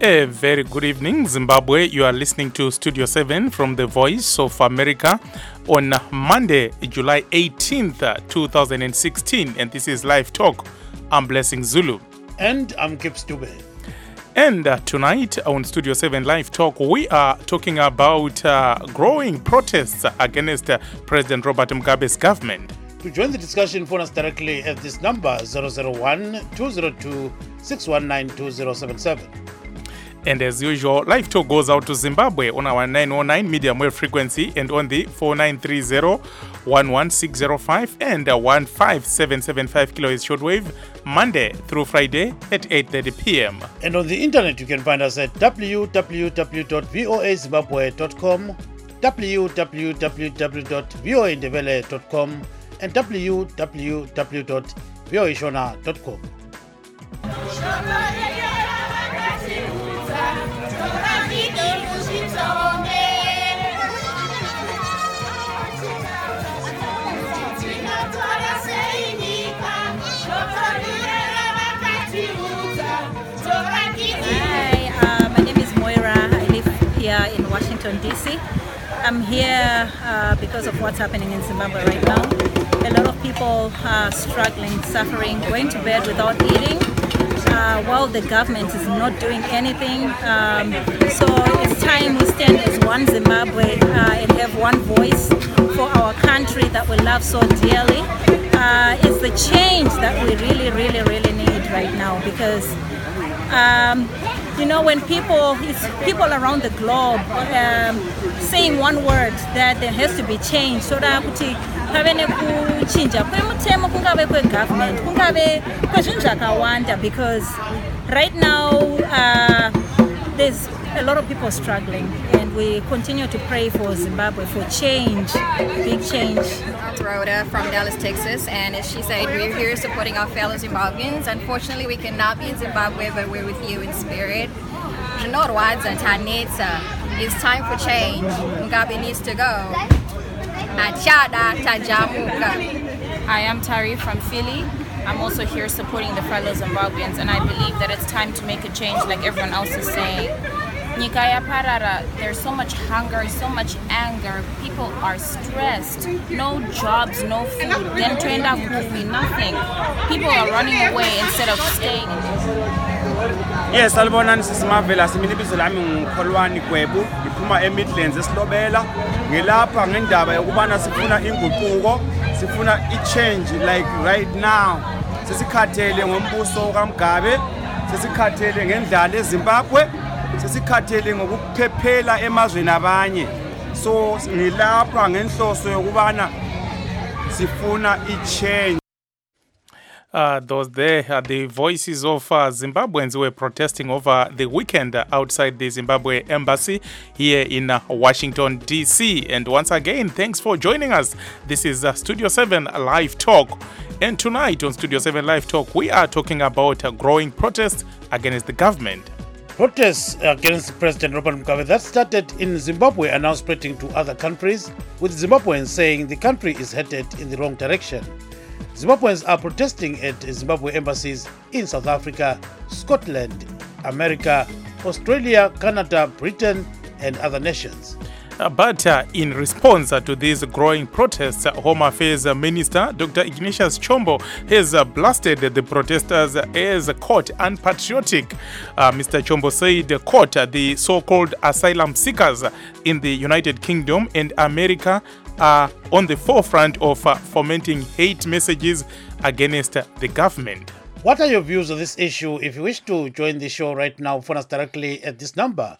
A very good evening, Zimbabwe. You are listening to Studio 7 from the Voice of America on Monday, July 18th, 2016. And this is Live Talk. I'm Blessing Zulu. And I'm Gibbs Dube. And tonight on Studio 7 Live Talk, we are talking about growing protests against President Robert Mugabe's government. To join the discussion, phone us directly at this number 001-202-619-2077. And as usual, Live Talk goes out to Zimbabwe on our 909 medium wave frequency and on the 4930-11605 and 15775 kHz shortwave, Monday through Friday at 8:30 p.m. And on the internet, you can find us at www.voazimbabwe.com, www.voaindebele.com, and www.voashona.com. Hi, my name is Moira. I live here in Washington, D.C. I'm here because of what's happening in Zimbabwe right now. A lot of people are struggling, suffering, going to bed without eating, while the government is not doing anything. So it's time we stand as one Zimbabwe and have one voice for our country that we love so dearly. It's the change that we really need right now, because when it's people around the globe saying one word that there has to be change, so that pave nekuchinja kwemutemo kungave kwegovernment kungave kwezvinhu zvakawanda, because right now there's a lot of people struggling, and we continue to pray for Zimbabwe for change, big change. Rhoda from Dallas, Texas, and as she said, we're here supporting our fellow Zimbabweans. Unfortunately, we cannot be in Zimbabwe, but we're with you in spirit. It's time for change. Mugabe needs to go. I am Tari from Philly. I'm also here supporting the fellow Zimbabweans, and I believe that it's time to make a change, like everyone else is saying. Nyika yaparara, there's so much hunger, so much anger. People are stressed. No jobs, no food. Then turned out nothing. People are running away instead of staying. Yes, salibonani sisimavela simini ibizo lami ngikholwani Gwebu, ngiphuma eMidlands eSilobela. Ngilapha ngendaba yokubana sifuna inguquko, sifuna i-change like right now. Sesikhathele ngombuso kaMugabe, sesikhathele ngendlala eZimbabwe, sesikhathele ngokuphephela emazweni abanye. So ngilapha ngenhloso yokubana sifuna i-change. Those there are the voices of Zimbabweans who were protesting over the weekend outside the Zimbabwe embassy here in Washington, D.C. And once again, thanks for joining us. This is Studio 7 Live Talk. And tonight on Studio 7 Live Talk, we are talking about growing protests against the government. Protests against President Robert Mugabe that started in Zimbabwe are now spreading to other countries, with Zimbabweans saying the country is headed in the wrong direction. Zimbabweans are protesting at Zimbabwe embassies in South Africa, Scotland, America, Australia, Canada, Britain, and other nations. But in response to these growing protests, Home Affairs Minister Dr. Ignatius Chombo has blasted the protesters as quote unpatriotic. Mr. Chombo said quote the so-called asylum seekers in the United Kingdom and America are on the forefront of fomenting hate messages against the government. What are your views on this issue? If you wish to join the show right now, phone us directly at this number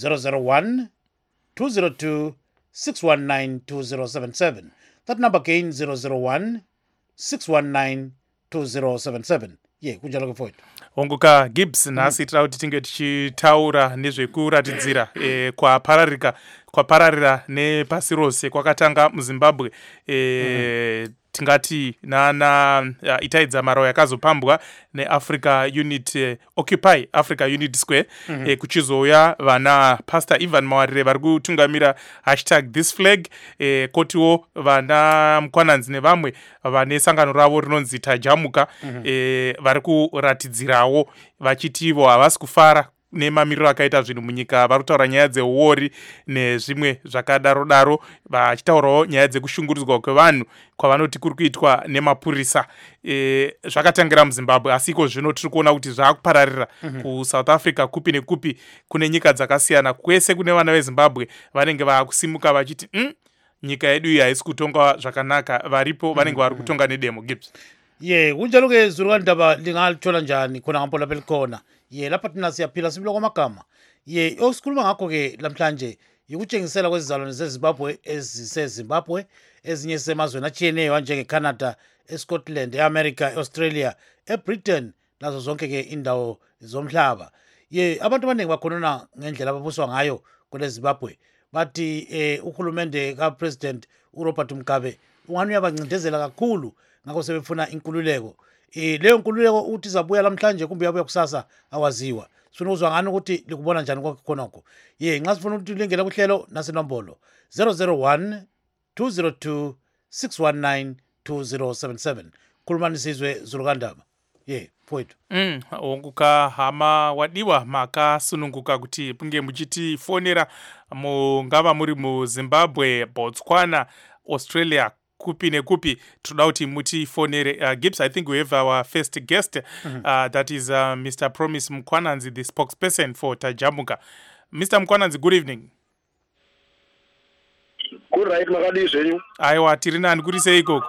001-202-619-2077. That number again 001-619-2077. Yeah, kunjalo kufoito. Onguka Gibbs nasi tira kuti tinge tichitaura nezvekuratidzira kwapararira nepasi rose kwakatanga muZimbabwe tingati nana itaidza marau yakazopambwa neAfrica Unit Occupy Africa Unit Square kuchizouya vana Pastor Ivan Mawarire vari kutungamira #thisflag kotiwo vana Mukwananzi nevamwe vane sangano ravo rinonzi Tajamuka vari kuratidzirawo vachitivo havasi kufara nemamiriro akaita zvinhu munyika vari kutaura nyaya dzeori nezvimwe zvakadaro-daro, vachitaurawo nyaya dzekushungurudzwa kwevanhu kwavanoti kuri kuitwa nemapurisa. Zvakatangira muZimbabwe, asi iko zvino tiri kuona kuti zvaakupararira kuSouth Africa kupi nekupi, kune nyika dzakasiyana. Kwese kune vana veZimbabwe vanenge vaakusimuka vachiti nyika yedu iyi haisi kutonga zvakanaka, varipo vanenge vari kutonga nedemo. Gibbs. Kunjalo-ke Zululandaba lingalithola njani khona ngapho lapha elikhona? Lapha thina siyaphila sibila kwamagama. Osikhuluma ngakho-ke lamhlanje yikutshengisela kwezizalwane zeZimbabwe eziseZimbabwe, ezinye zisemazweni atshiyeneyo anjengeCanada, eScotland, eAmerica, eAustralia, eBritain, nazo zonke-ke indawo zomhlaba. Abantu abaningi bakhonona ngendlela ababuswa ngayo kule Zimbabwe. Bathi uhulumende kaPresident uRobert Mugabe ungani uyabancindezela kakhulu, ngakho sebefuna inkululeko. Leyo nkululeko uthi izabuya lamhlanje kumbe yabuya kusasa awaziwa. Sifuna ukuzwa ngani ukuthi likubona njani khonokho. Nxa sifuna ukuthi ulingele kuhlelo nasinombolo 001 202 619 2077. Khulumani sizwe Zululandaba. Mfowethu. Onguka hama wadiwa makasununguka kuti punge muchitifonera mungava muri muZimbabwe, Botswana, Australia, kupi nekupi, toda kuti mutifonere. Gibbs, I think we have our first guest, that is Mr. Promise Mkwananzi, the spokesperson for Tajamuka. Mr. Mkwananzi, good evening. Good right, makadi zvenyu. Aiwa, tiri nani kuri seiko?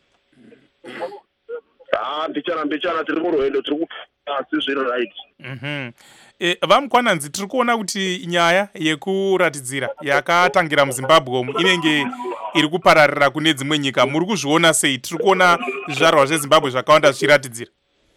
Mbichana tiri murwendo tiri kupasi zviri right. Vamkwananzi, tiri kuona kuti nyaya yekuratidzira yakatangira muZimbabwe inenge iri kupararira kune dzimwe nyika. Muri kuzviona sei? Tiri kuona zvizvarwa zveZimbabwe zvakawanda zvichiratidzira.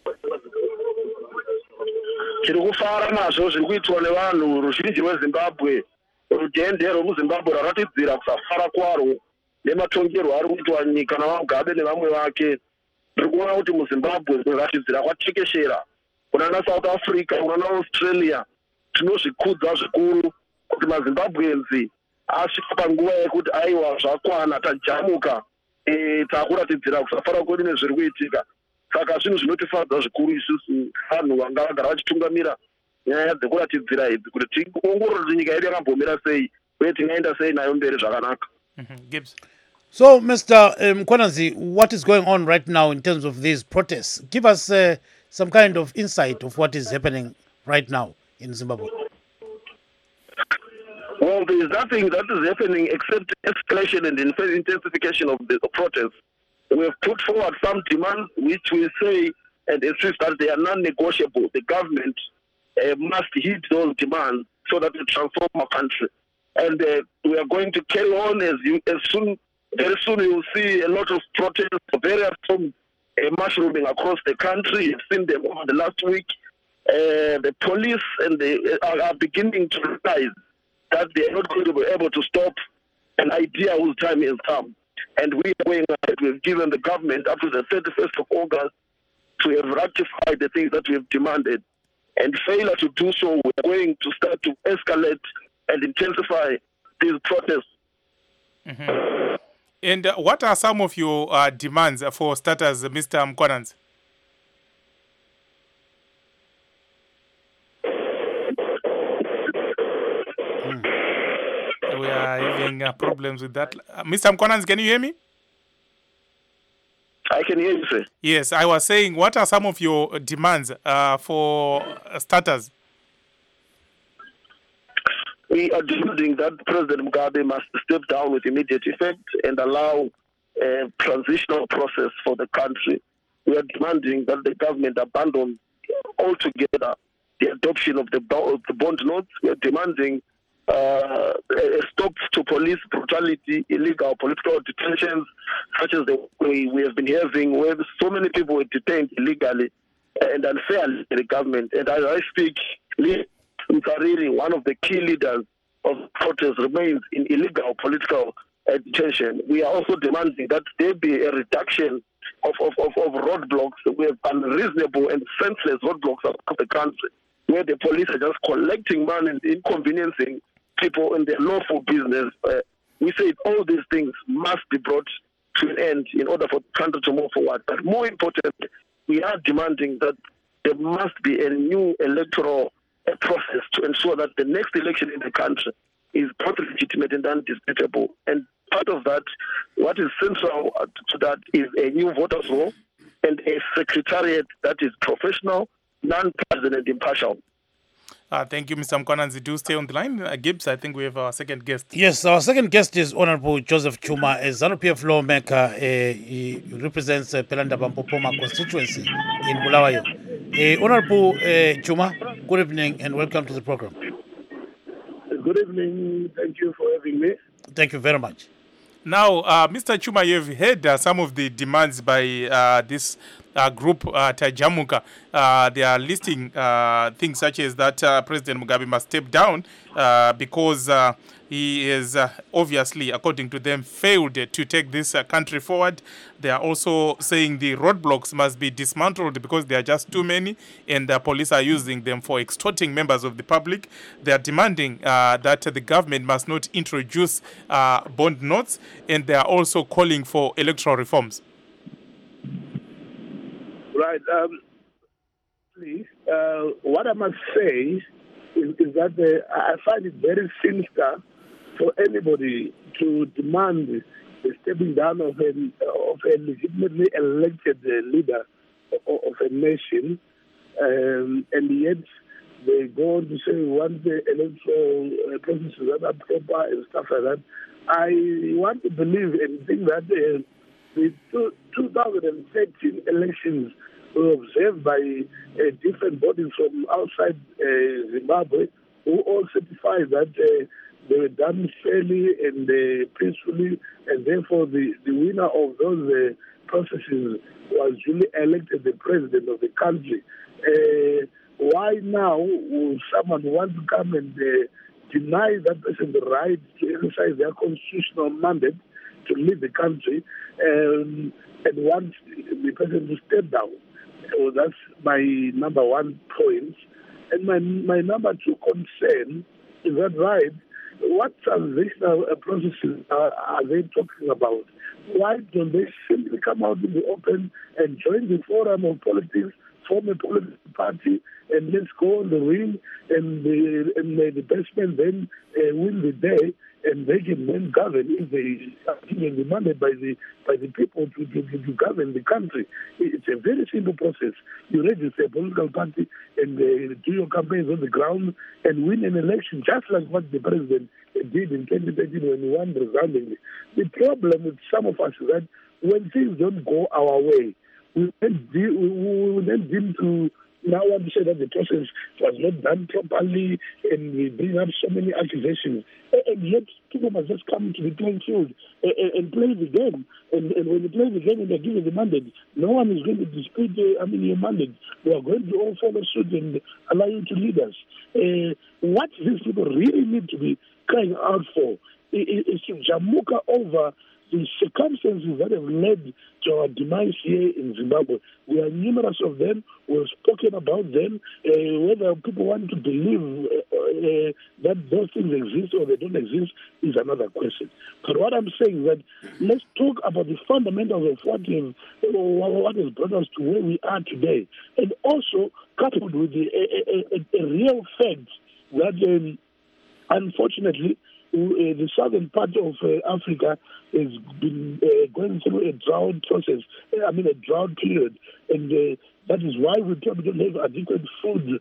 Tiri kufara nazvo zviri kuitwa nevanhu ruzhinji rweZimbabwe. Rudende rwemuZimbabwe raratidzira kusafara kwaro nematongerwo ari kuitwa nyika naMugabe nevamwe vake. Tiri kuona kuti muZimbabwe kuratidzira kwatekeshera kuna South Africa, kuna Australia. Tinozvikudza zvikuru kuti maZimbabwenzi asvika panguva yekuti aiwa zvakwana tajamuka, takuratidzira kusafara kwedu nezviri kuitika. Saka zvinhu zvinotifadza zvikuru isusu vanhu vanga vagara vachitungamira nyaya dzekuratidzira idzi kuti tiongorore kuti nyika yedu yakambomira sei uye tingaenda sei nayo mberi zvakanaka. Gibbs. So, Mr. Mkwananzi, what is going on right now in terms of these protests? Give us some kind of insight of what is happening right now in Zimbabwe. Well, there is nothing that is happening except escalation and intensification of the protests. We have put forward some demands which we say and insist that they are non-negotiable. The government must heed those demands so that we transform our country. And we are going to carry on very soon you will see a lot of protests of various forms mushrooming across the country. You've seen them over the last week. The police and they are beginning to realize that they are not going to be able to stop an idea whose time has come. And we are going ahead. We've given the government up to the 31st of August to have ratified the things that we have demanded. And failure to do so, we're going to start to escalate and intensify these protests. And what are some of your demands for starters, Mr. Mkwananzi? We are having problems with that. Mr. Mkwananzi, can you hear me? I can hear you, sir. Yes, I was saying, what are some of your demands for starters? We are demanding that President Mugabe must step down with immediate effect and allow a transitional process for the country. We are demanding that the government abandon altogether the adoption of the bond notes. We are demanding a stop to police brutality, illegal political detentions, such as the way we have been having, where so many people were detained illegally and unfairly by the government. And as I speak, Mtsariri, one of the key leaders of protests, remains in illegal political detention. We are also demanding that there be a reduction of roadblocks. We have unreasonable and senseless roadblocks across the country, where the police are just collecting money and inconveniencing people in their lawful business. We say all these things must be brought to an end in order for the country to move forward. But more importantly, we are demanding that there must be a new electoral a process to ensure that the next election in the country is both legitimate and undisputable. And part of that, what is central to that is a new voters' roll and a secretariat that is professional, non-partisan and impartial. Thank you, Mr. Mkwananzi. Do stay on the line. Gibbs, I think we have our second guest. Yes, our second guest is Honorable Joseph Chuma, a ZANU-PF lawmaker. He represents Pelanda Bampopoma constituency in Bulawayo. Honorable Chuma, good evening and welcome to the program. Good evening. Thank you for having me. Thank you very much. Now, Mr. Chuma, you've heard some of the demands by this group, Tajamuka. They are listing things such as that President Mugabe must step down because he is obviously, according to them, failed to take this country forward. They are also saying the roadblocks must be dismantled because there are just too many and the police are using them for extorting members of the public. They are demanding that the government must not introduce bond notes, and they are also calling for electoral reforms. Right. What I must say is that I find it very sinister for anybody to demand the stepping down of a legitimately elected leader of a nation, and yet they go on to say we want the electoral processes that are proper and stuff like that. I want to believe and think that the 2013 elections were observed by different bodies from outside Zimbabwe, who all certified that they were done fairly and peacefully, and therefore the winner of those processes was duly elected the president of the country. Why now will someone want to come and deny that person the right to exercise their constitutional mandate to lead the country and want the person to step down? So that's my number one point. And my number two concern is that, right, what transitional processes are they talking about? Why don't they simply come out in the open and join the forum of politics, form a political party, and let's go on the ring, and the best man then win the day, and they can then govern if they are given the mandate by the people to govern the country. It's a very simple process. You register a political party and do your campaigns on the ground and win an election, just like what the president did in 2013 when he won resoundingly. The problem with some of us is that when things don't go our way, we then deem to now want to say that the process was not done properly, and we bring up so many accusations. And yet, people must just come to the playing field and play the game. And when you play the game and they're given the mandate, no one is going to dispute your mandate. We are going to all follow suit and allow you to lead us. What these people really need to be crying out for is to jamuka over the circumstances that have led to our demise here in Zimbabwe. We are numerous of them. We've spoken about them. Whether people want to believe that those things exist or they don't exist is another question. But what I'm saying is that let's talk about the fundamentals of what has brought us to where we are today, and also coupled with a real fact that unfortunately the southern part of Africa has been going through a drought process, a drought period, and that is why we probably don't have adequate food.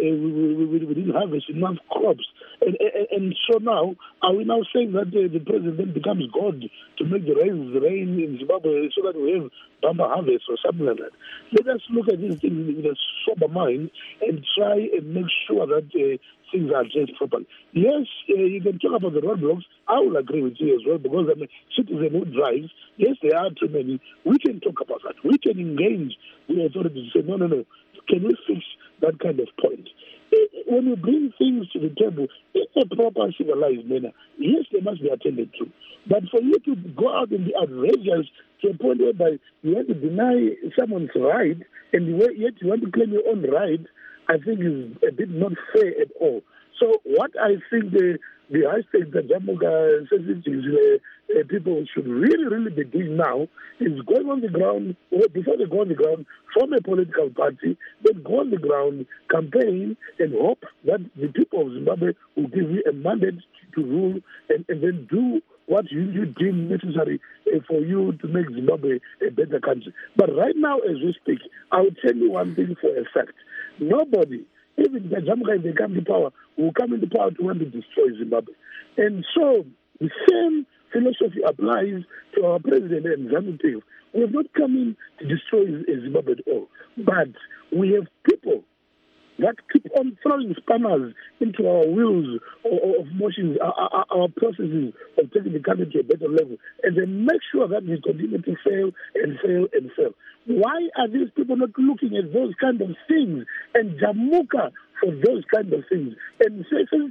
We didn't harvest enough crops. And so now, are we now saying that the president then becomes God to make the rains rain in Zimbabwe so that we have bumper harvest or something like that? Let us look at these things with a sober mind and try and make sure that things are addressed properly. Yes, you can talk about the roadblocks. I will agree with you as well, because I'm a citizen who drives. Yes, there are too many. We can talk about that. We can engage the authorities to say, no, can we fix that kind of point? When you bring things to the table in a proper civilized manner, yes, they must be attended to. But for you to go out and be outrageous to a point whereby you want to deny someone's right and yet you want to claim your own right, I think is a bit not fair at all. So what I think the hashtag that Jamuka sensitive people should really be doing now is going on the ground, or before they go on the ground, form a political party, then go on the ground, campaign, and hope that the people of Zimbabwe will give you a mandate to rule and then do what you deem necessary for you to make Zimbabwe a better country. But right now, as we speak, I will tell you one thing for a fact. Nobody, even the Jamuka, if they come to power, will come into power to want to destroy Zimbabwe. And so the same philosophy applies to our president and ZANU-PF. We have not come in to destroy Zimbabwe at all. But we have people that keep on throwing spanners into our wheels of motions, our processes of taking the country to a better level, and then make sure that we continue to fail and fail and fail. Why are these people not looking at those kind of things and Jamuka for those kind of things? And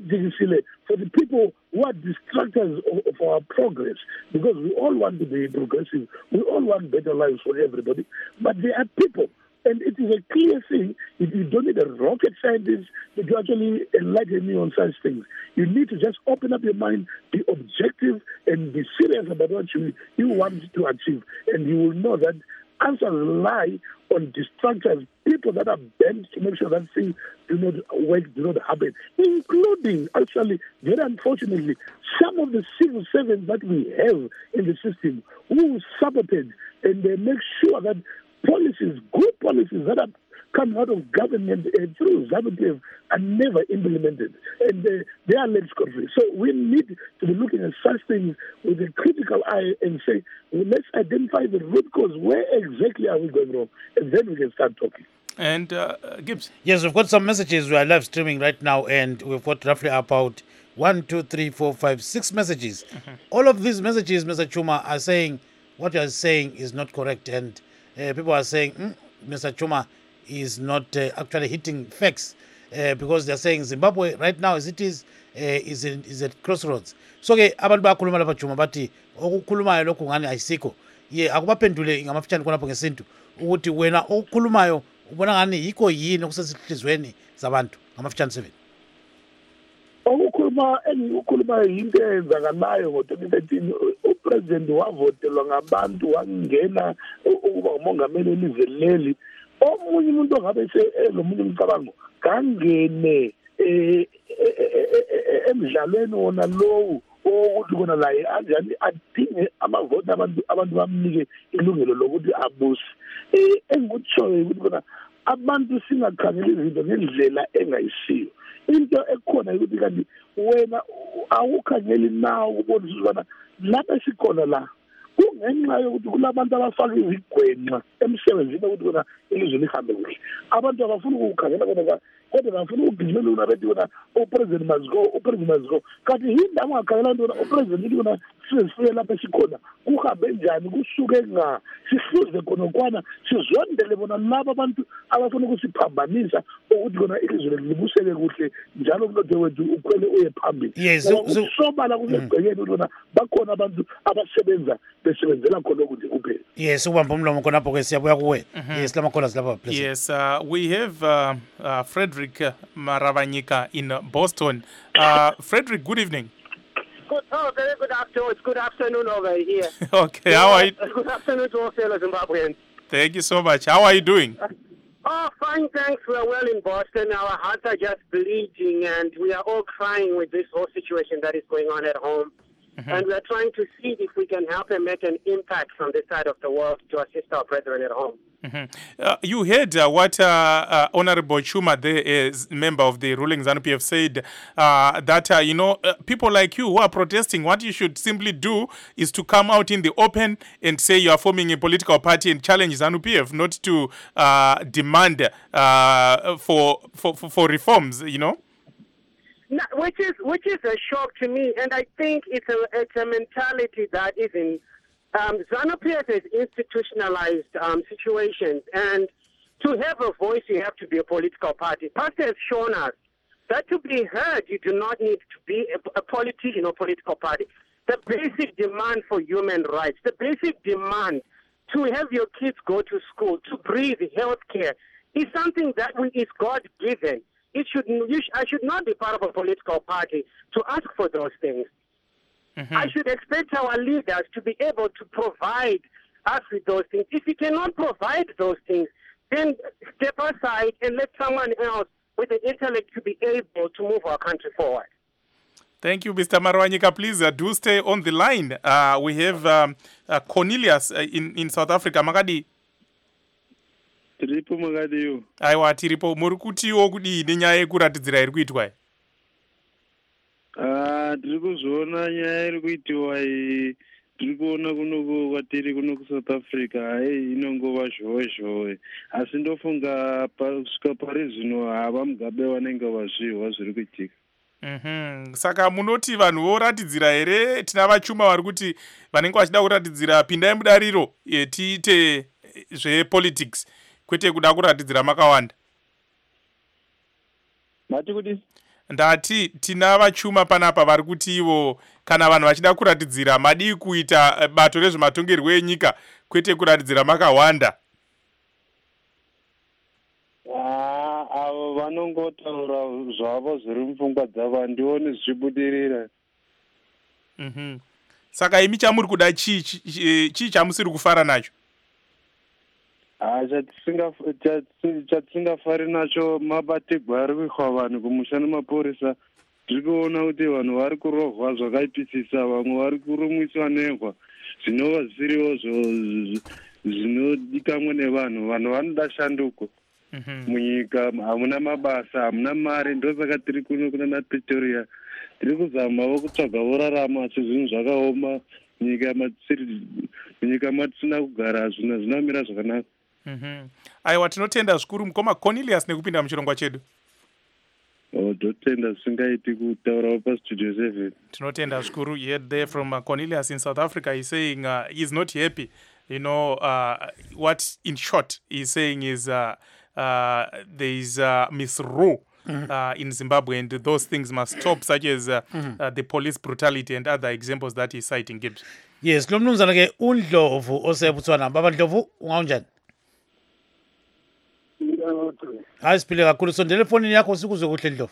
for the people who are distractors of our progress, because we all want to be progressive, we all want better lives for everybody, but there are people. And it is a clear thing, if you don't need a rocket scientist to actually enlighten you on such things. You need to just open up your mind, be objective, and be serious about what you want to achieve. And you will know that answers lie on distractors, people that are bent to make sure that things do not work, do not happen, including, actually, very unfortunately, some of the civil servants that we have in the system who sabotage and they make sure that policies, good policies that are coming out of government through ZANU-PF are never implemented, and they are led scot-free. So we need to be looking at such things with a critical eye and say, well, let's identify the root cause. Where exactly are we going wrong? And then we can start talking. And Gibbs? Yes, we've got some messages. We are live streaming right now, and we've got roughly about 1, 2, 3, 4, 5, 6 messages. All of these messages, Mr. Chuma, are saying what you are saying is not correct, and people are saying Mr. Chuma is not actually hitting facts because they're saying Zimbabwe right now as it is at crossroads. So ke abantu bayakhuluma lapha Chuma bathi okukhulumayo lokhu ngani ayisikho. Ye akubaphendule ngamafitshane khonapho ngesintu ukuthi wena okukhulumayo ubona ngani yikho yini okusesihlizweni zabantu ngamafitshane 7. Ukukhuluma yinto eyenzakalayo ngo-2013 upresident wavotelwa ngabantu wangena ukuba umongameli welizwe leli. Omunye umuntu ongabe elomunye umcabango kangene emidlalweni wona lowu ukuthi kona la anjani adinge amavoti abantu bamnike ilungelo lokuthi abuse. Engikutshoyo ukuthi kona abantu singakhangela izinto ngendlela engayisiyo. Into ekhona ukuthi kanti wena awukhangeli nawo ukubonisa ukubana lapha sikhona la kungenxa yokuthi kulabantu abafaka izigwenxa emsebenzini ukuthi kona ilizwe lihambe kuhle. Abantu abafuna ukukhangela kona kodwa bafuna ukugijimela una bethi kona upresident must go. Kanti yindawo ungakhangela into kona upresident uthi kona sifike lapha sikhona kuhambe njani kusuke nga sihluze khona kwana sizondele bona laba abantu abafuna ukusiphambanisa ukuthi kona ilizwe libuseke kuhle njalo umnotho wethu ukhwele uye phambili. Sobala kusegcekeni ukuthi kona bakhona abantu abasebenza besebenzela khona ukuthi kuphela. Yes, ubamba umlomo khonapho ke siyabuya kuwe. Yes, lamakhola lapha please. Yes, we have Frederick Maravanyika in Boston. Frederick, good evening. Very good afternoon. It's good afternoon over here. Okay, how are you? Good afternoon to all fellow Zimbabweans. Thank you so much. How are you doing? Fine, thanks. We're well in Boston. Our hearts are just bleeding, and we are all crying with this whole situation that is going on at home. And we're trying to see if we can help and make an impact from this side of the world to assist our brethren at home. You heard what Honorable Chuma, the member of the ruling ZANU-PF, said that, people like you who are protesting, what you should simply do is to come out in the open and say you are forming a political party and challenge ZANU-PF, not to demand for reforms, No, which is a shock to me, and I think it's a mentality that is in ZANU-PF has institutionalized situations, and to have a voice, you have to be a political party. Pastor has shown us that to be heard, you do not need to be a politician or political party. The basic demand for human rights, the basic demand to have your kids go to school, to breathe, health care, is something that is God-given. I should not be part of a political party to ask for those things. I should expect our leaders to be able to provide us with those things. If you cannot provide those things, then step aside and let someone else with the intellect to be able to move our country forward. Thank you, Mr. Marwanyika. Please do stay on the line. We have Cornelius in South Africa. Makadi. Tiripo Magadiyo. Aiwa tiripo muri kutiwo kudi nenyaya yekuratidzira iri kuitwa. Tiri kuzoona nyaya iri kuitwa iyi. Tiri kuona kuno kwatiri kuno kuSouth Africa inongova zhowe. Asi ndofunga kusvika pari zvino hava Mugabe vanenge vazviwa zviri kuitika. Saka munoti vanhu voratidzira here tina vachuma vari kuti vanenge vachida kuratidzira pindai mudariro tiite zvepolitics kwete kuda kuratidzira makawanda. Mati kuti ndati tina vachuma panapa vari kuti ivo kana vanhu vachida kuratidzira madii kuita bato rezvematongerwo enyika kwete kuratidzira makawanda. Avo vanongotaura zvavo zviri mupfungwa dzavo handioni zvichibudirira. Saka imi chamuri kuda chii chamusiri kufara nacho? Chatisingafari nacho mabatirwo ari kuitwa vanhu kumusha nemapurisa. Tiri kuona kuti vanhu vari kurohwa zvakaipisisa, vamwe vari kurumwiswa nehwa zvinova zvisiriwo zvinodikanwa nevanhu. Vanhu vanoda shanduko. Munyika hamuna mabasa, hamuna mari, ndosaka tiri kuno kuna Pretoria. Tiri kuzamawo kutsvaga vorarama sezvinhu zvakaoma munyika matisina kugara zvinamira zvakanaka. Aiwa tinotenda zvikuru mukoma Cornelius nekupinda muchirongwa chedu. Dotenda singaiti kutaurawo pastudio 7. Tinotenda zvikuru. You heard there from Cornelius in South Africa. He's saying he's not happy. You know, what in short he's saying is there is misrule in Zimbabwe, and those things must stop, such as the police brutality and other examples that he's citing. Gibbs. Yes, lo mnumzana ke uNdlovu oseBotswana. Baba Ndlovu ungaunjani? Hayi siphile kakhulu, sondela efonini yakho sikuzwe kuhle Ndlovu.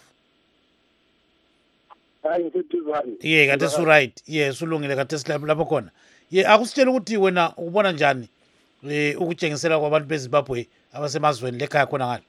Hayi ngithuthuzani. Kade su right. Yes, ulungile kade silapho khona. Akusitshela ukuthi wena ubona njani ukutshengisela kwabantu beZimbabwe abasemazweni lekhaya khona ngalo.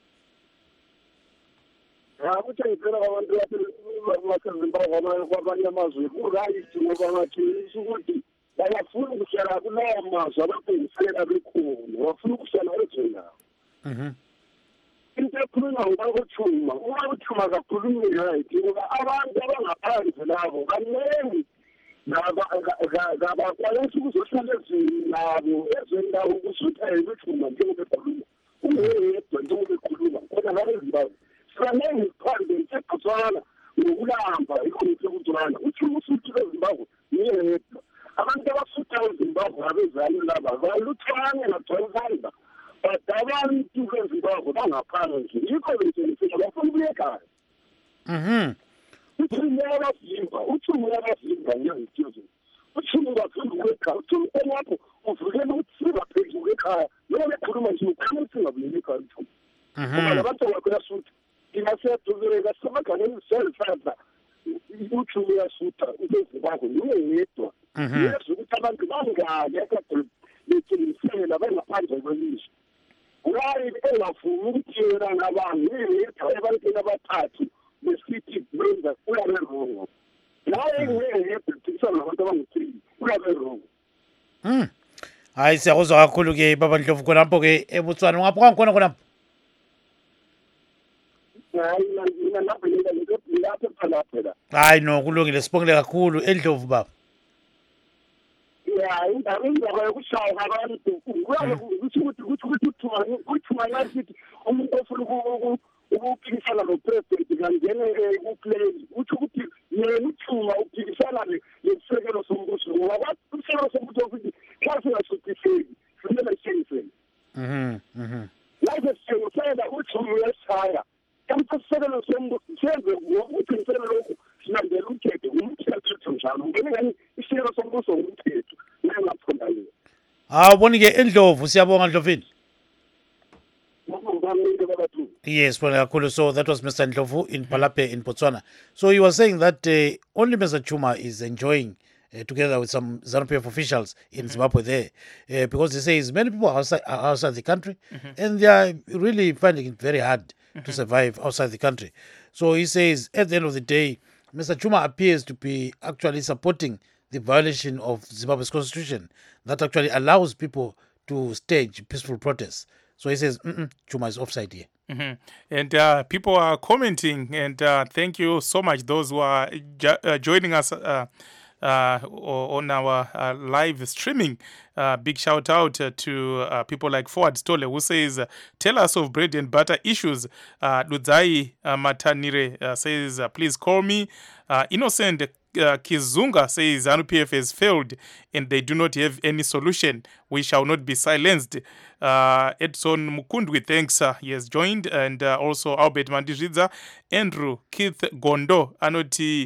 Ukutshengisela kwabantu baseZimbabwe kwabanye amazwe ku-right ngoba ngathi ukuthi bayafuna ukuhlala kulawo mazwe abathengisela bekhona, bafuna ukuhlala ezweni lawo. Into ekhulunywa ngokuthuma, ukuthuma kakhulunywe right ngoba abantu abangaphandle labo kaningi ngabakwanisa ukuzohlala ezweni labo kusutha ukuthuma njengoba ekhuluma. Ungeyedwa njengoba ekhuluma kodwa ngabe Zimbabwe sibaningi phandle seBotswana ngokulamba ikhonise Botswana. Uthuma usuthi eZimbabwe yedwa. Abantu abasutha eZimbabwe abezali laba baluthane naJohn but abantu beZimbabwe bangaphandle yikho bentshenzisela bafuna ukuya ekhaya. Uthuma uyabavimba ngezithuzo. Uthuma bafuna ukuya ekhaya. Uthuma lapho uvikela ukuthi singaphezulu ekhaya. Noma bekhuluma nje ukhuluma singabuyeli ekhaya uthuma. Ngoba labantu bakwasutha ingaseduzeka sabagane selfada. Uthuma uyasutha uZimbabwe yedwa. Yesu ukuthi abantu bangaki ekade bethengisela bengaphandle kwelizwe. Why engafuni ukutshela ngabantu yedwa ebantwini abathathu besithi benza kuyabe wrong. Naye ngiyedwa tshisana nabantu abanguthini kuyabe wrong. Hayi siyakuzwa kakhulu ke baba Ndlovu khonapho ke eBotswana ngapho kangikhona khonapho. Hayi no kulungile sibongile kakhulu eNdlovu baba. Indaba yokushaya abantu kuthuma nasithi umuntu ofuna ukuphikisana nopresident kangene kuplay uthi ukuthi yena uthuma uphikisana lesekelo sombuso ngoba isekelo sombuso ukuthi xa singasuthiseki kumele siyisele. Like siyosela uthuma uyashaya emphakathini sombuso senze ukuthi isekelo lokho sinandela ukhethe umthetho njalo ngene isekelo sombuso umthetho nangaphola yini. Awuboni ke eNdlovu siyabonga Ndlovini. Ngibonga baba Ndlovu. Yes, well, so that was Mr. Ndlovu in Palape in Botswana. So he was saying that only Mr. Chuma is enjoying, together with some ZANU-PF officials in Zimbabwe there, because he says many people are outside the country, and they are really finding it very hard to survive outside the country. So he says at the end of the day, Mr. Chuma appears to be actually supporting the violation of Zimbabwe's constitution that actually allows people to stage peaceful protests. So he says, Chuma is offside here. And people are commenting, and thank you so much, those who are joining us on our live streaming. Big shout out to people like Forward Stole, who says, tell us of bread and butter issues. Ludzai Matanire says, please call me. Innocent Kizunga says ZANU-PF has failed and they do not have any solution. We shall not be silenced. Edson Mukundwi, thanks, he has joined. And also Albert Mandizidza, Andrew, Keith Gondo, Anoti,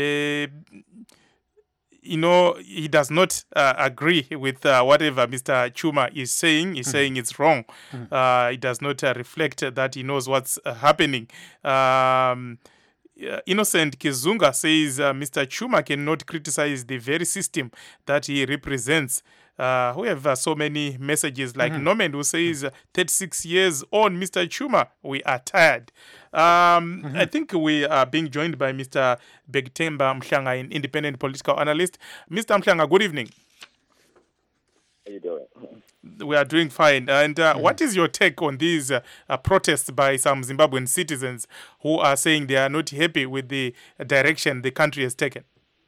he does not agree with whatever Mr. Chuma is saying. He's saying it's wrong. It does not reflect that he knows what's happening. Innocent Kizunga says Mr. Chuma cannot criticize the very system that he represents. We have so many messages like Norman, who says 36 years on Mr. Chuma, we are tired. I think we are being joined by Mr. Begtemba Mhlanga, an independent political analyst. Mr. Mhlanga, good evening. How you doing? We are doing fine. And what is your take on these protests by some Zimbabwean citizens who are saying they are not happy with the direction the country has taken?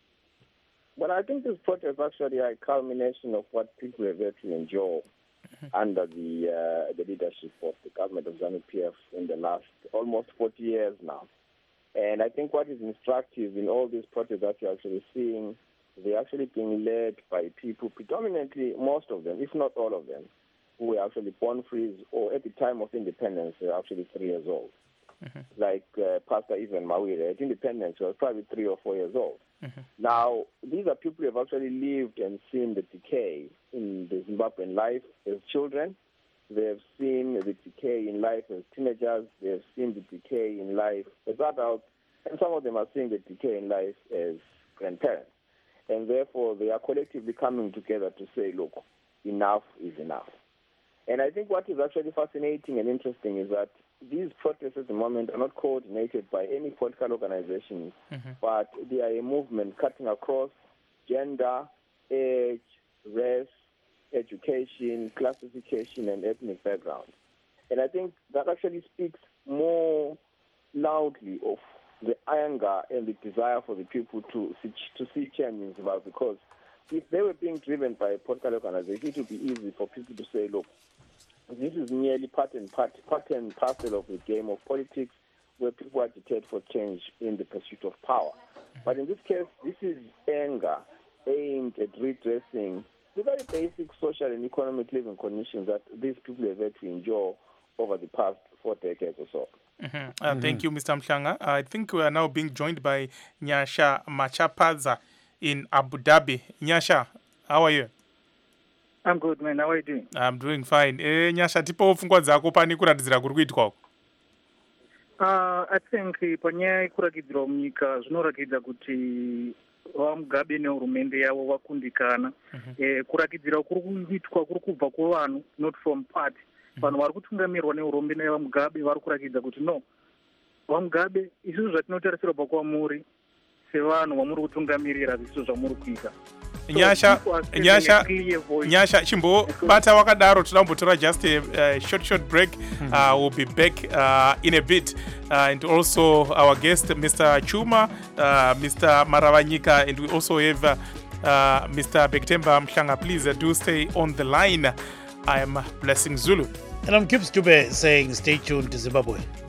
Well, I think this protest actually a culmination of what people have had to endure under the leadership of the government of ZANU-PF in the last almost 40 years now. And I think what is instructive in all these protests that you're actually seeing, they're actually being led by people, predominantly most of them, if not all of them, who were actually born free or at the time of independence, they were actually 3 years old. Like Pastor Ivan Mawire, at independence, he was probably 3 or 4 years old. Now, these are people who have actually lived and seen the decay in the Zimbabwean life as children. They have seen the decay in life as teenagers. They have seen the decay in life as adults. And some of them are seeing the decay in life as grandparents. And therefore, they are collectively coming together to say, look, enough is enough. And I think what is actually fascinating and interesting is that these protests at the moment are not coordinated by any political organization, but they are a movement cutting across gender, age, race, education, classification, and ethnic background. And I think that actually speaks more loudly of the anger and the desire for the people to see change in Zimbabwe, because if they were being driven by a political organization, it would be easy for people to say, look, this is merely part and parcel of the game of politics where people agitate for change in the pursuit of power. But in this case, this is anger aimed at redressing the very basic social and economic living conditions that these people have had to endure over the past 4 decades or so. Thank you, Mr. Mhlanga. I think we are now being joined by Nyasha Machapadza in Abu Dhabi. Nyasha, how are you? I'm good, man. How are you doing? I'm doing fine. Nyasha, tipo pfungwa dzako pani kuratidzira kuri kuitwa? I think panyaya kuratidzira munyika zvinoratidza kuti vaMugabe nehurumende yavo vakundikana. Kuratidzira kuri kuitwa kuri kubva kuvanhu, not from party. Vanhu vari kutungamirwa nehurumende yavaMugabe vari kuratidza kuti no, vaMugabe isusu zvatinotarisirwa kwamuri sevanhu vamuri kutungamirira zviso zvamuri kuita. Nyasha chimbo bata wakadaro tinambotora just a short break. We'll be back in a bit, and also our guest Mr. Chuma, Mr. Maravanyika, and we also have Mr. Begtemba Mhlanga. Please do stay on the line. I am Blessing Zulu, and I'm Kip Stube saying stay tuned to Zimbabwe.